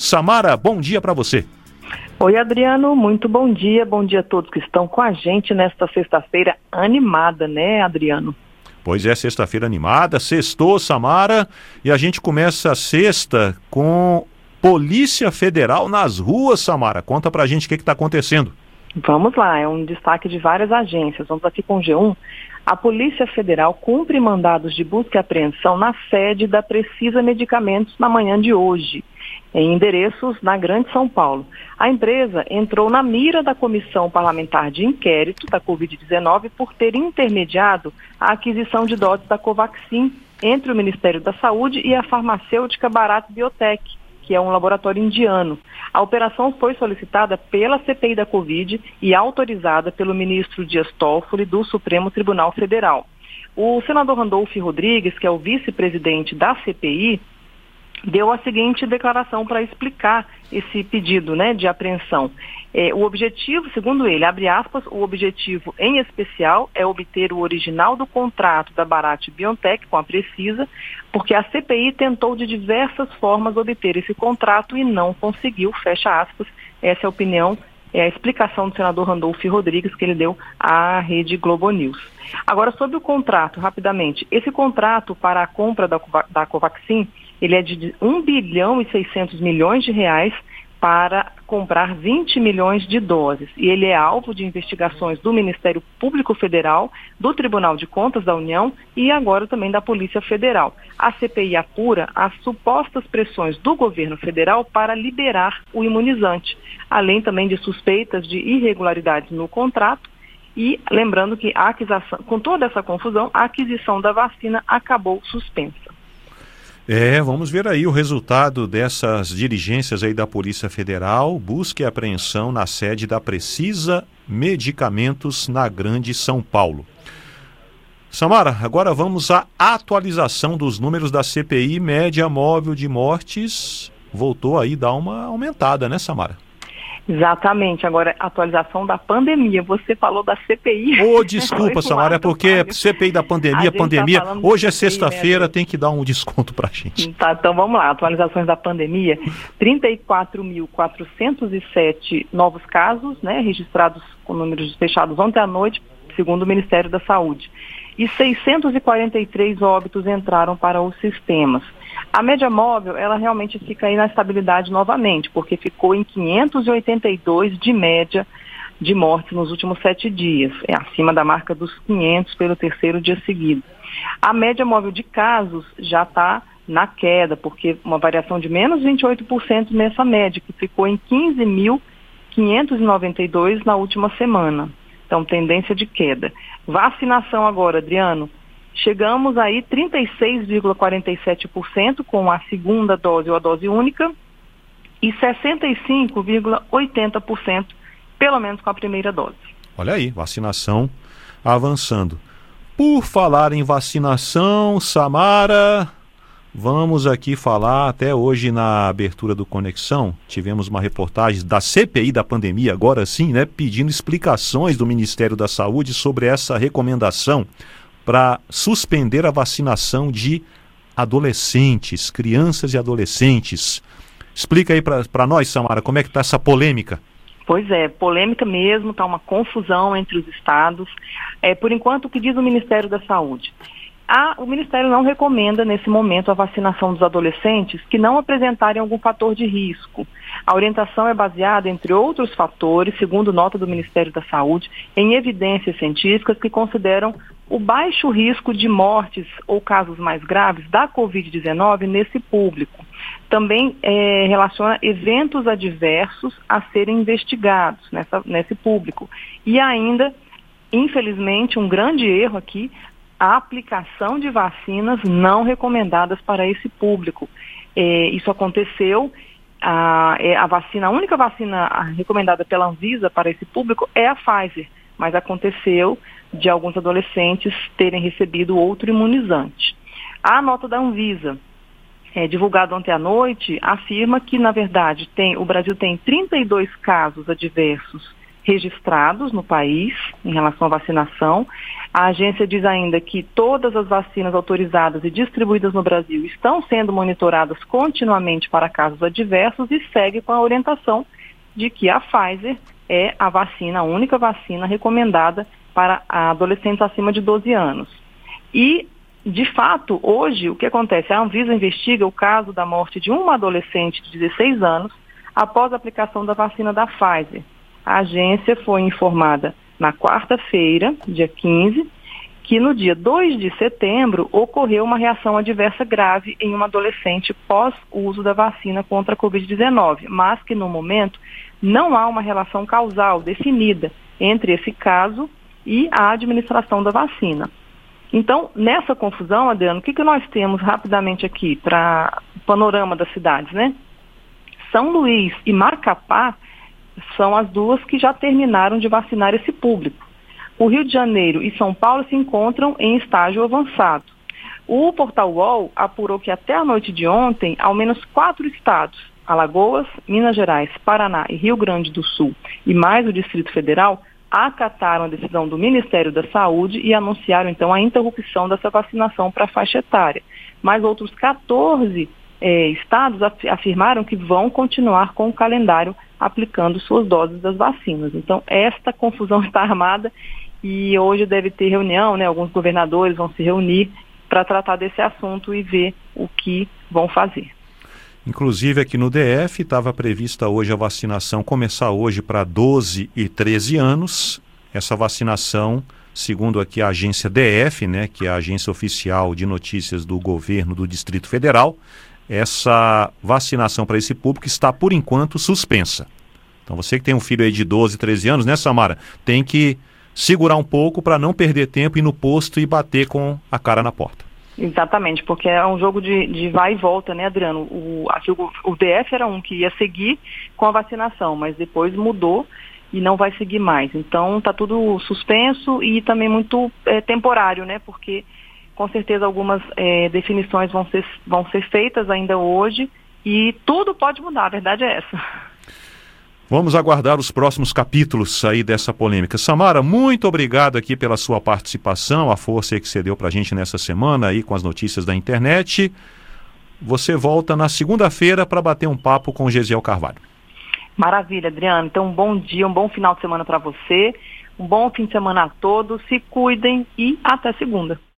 Samara, bom dia para você. Oi, Adriano, muito bom dia a todos que estão com a gente nesta sexta-feira animada, né, Adriano? Pois é, sexta-feira animada, sextou, Samara, e a gente começa a sexta com Polícia Federal nas ruas, Samara. Conta pra gente o que está acontecendo. Vamos lá, é um destaque de várias agências. Vamos aqui com o G1. A Polícia Federal cumpre mandados de busca e apreensão na sede da Precisa Medicamentos na manhã de hoje, em endereços na Grande São Paulo. A empresa entrou na mira da Comissão Parlamentar de Inquérito da Covid-19 por ter intermediado a aquisição de doses da Covaxin entre o Ministério da Saúde e a farmacêutica Bharat Biotech, que é um laboratório indiano. A operação foi solicitada pela CPI da Covid e autorizada pelo ministro Dias Toffoli do Supremo Tribunal Federal. O senador Randolfo Rodrigues, que é o vice-presidente da CPI, deu a seguinte declaração para explicar esse pedido, né, de apreensão. O objetivo, segundo ele, abre aspas, o objetivo em especial é obter o original do contrato da Bharat Biotech com a Precisa, porque a CPI tentou de diversas formas obter esse contrato e não conseguiu, fecha aspas. Essa é a opinião, é a explicação do senador Randolfo Rodrigues que ele deu à Rede Globo News. Agora, sobre o contrato, rapidamente, esse contrato para a compra da Covaxin, ele é de 1 bilhão e 600 milhões de reais para comprar 20 milhões de doses. E ele é alvo de investigações do Ministério Público Federal, do Tribunal de Contas da União e agora também da Polícia Federal. A CPI apura as supostas pressões do governo federal para liberar o imunizante, além também de suspeitas de irregularidades no contrato. E lembrando que a aquisição, com toda essa confusão, a aquisição da vacina acabou suspensa. Vamos ver aí o resultado dessas diligências aí da Polícia Federal, busca e apreensão na sede da Precisa Medicamentos na Grande São Paulo. Samara, agora vamos à atualização dos números da CPI. Média móvel de mortes voltou aí a dar uma aumentada, né, Samara? Exatamente, agora atualização da pandemia, você falou da CPI. Desculpa, Samara, é porque CPI da pandemia, tá hoje é sexta-feira, tem que dar um desconto pra gente. Tá, então vamos lá, atualizações da pandemia, 34.407 novos casos, né, registrados com números fechados ontem à noite, segundo o Ministério da Saúde, e 643 óbitos entraram para os sistemas. A média móvel, ela realmente fica aí na estabilidade novamente, porque ficou em 582 de média de mortes nos últimos 7 dias, acima da marca dos 500 pelo terceiro dia seguido. A média móvel de casos já está na queda, porque uma variação de menos 28% nessa média, que ficou em 15.592 na última semana. Então, tendência de queda. Vacinação agora, Adriano. Chegamos aí 36,47% com a segunda dose ou a dose única e 65,80% pelo menos com a primeira dose. Olha aí, vacinação avançando. Por falar em vacinação, Samara, vamos aqui falar, até hoje na abertura do Conexão, tivemos uma reportagem da CPI da pandemia, agora sim, né, pedindo explicações do Ministério da Saúde sobre essa recomendação para suspender a vacinação de adolescentes, crianças e adolescentes. Explica aí para nós, Samara, como é que está essa polêmica? Pois é, polêmica mesmo, está uma confusão entre os estados. Por enquanto, o que diz o Ministério da Saúde? O Ministério não recomenda, nesse momento, a vacinação dos adolescentes que não apresentarem algum fator de risco. A orientação é baseada, entre outros fatores, segundo nota do Ministério da Saúde, em evidências científicas que consideram o baixo risco de mortes ou casos mais graves da Covid-19 nesse público. Também relaciona eventos adversos a serem investigados nesse público. E ainda, infelizmente, um grande erro aqui, a aplicação de vacinas não recomendadas para esse público. Isso aconteceu, a única vacina recomendada pela Anvisa para esse público é a Pfizer, mas aconteceu de alguns adolescentes terem recebido outro imunizante. A nota da Anvisa, divulgada ontem à noite, afirma que, na verdade, o Brasil tem 32 casos adversos registrados no país em relação à vacinação. A agência diz ainda que todas as vacinas autorizadas e distribuídas no Brasil estão sendo monitoradas continuamente para casos adversos e segue com a orientação de que a Pfizer é a única vacina recomendada para adolescentes acima de 12 anos. E, de fato, hoje, o que acontece? A Anvisa investiga o caso da morte de uma adolescente de 16 anos após a aplicação da vacina da Pfizer. A agência foi informada na quarta-feira, dia 15, que no dia 2 de setembro ocorreu uma reação adversa grave em uma adolescente pós uso da vacina contra a Covid-19, mas que no momento não há uma relação causal definida entre esse caso e a administração da vacina. Então, nessa confusão, Adriano, o que nós temos rapidamente aqui para o panorama das cidades, né? São Luís e Macapá são as duas que já terminaram de vacinar esse público. O Rio de Janeiro e São Paulo se encontram em estágio avançado. O Portal UOL apurou que até a noite de ontem, ao menos 4 estados, Alagoas, Minas Gerais, Paraná e Rio Grande do Sul, e mais o Distrito Federal, acataram a decisão do Ministério da Saúde e anunciaram, então, a interrupção dessa vacinação para a faixa etária. Mas outros 14 estados afirmaram que vão continuar com o calendário aplicando suas doses das vacinas. Então, esta confusão está armada e hoje deve ter reunião, né? Alguns governadores vão se reunir para tratar desse assunto e ver o que vão fazer. Inclusive aqui no DF estava prevista hoje a vacinação começar hoje para 12 e 13 anos. Essa vacinação, segundo aqui a agência DF, né, que é a agência oficial de notícias do governo do Distrito Federal, essa vacinação para esse público está, por enquanto, suspensa. Então você que tem um filho aí de 12, 13 anos, né, Samara, tem que segurar um pouco para não perder tempo, ir no posto e bater com a cara na porta. Exatamente, porque é um jogo de vai e volta, né, Adriano? O DF era um que ia seguir com a vacinação, mas depois mudou e não vai seguir mais. Então está tudo suspenso e também muito temporário, né? Porque com certeza algumas definições vão ser feitas ainda hoje e tudo pode mudar, a verdade é essa. Vamos aguardar os próximos capítulos aí dessa polêmica. Samara, muito obrigado aqui pela sua participação, a força aí que você deu pra gente nessa semana aí com as notícias da internet. Você volta na segunda-feira para bater um papo com o Gesiel Carvalho. Maravilha, Adriano. Então, um bom dia, um bom final de semana para você, um bom fim de semana a todos, se cuidem e até segunda.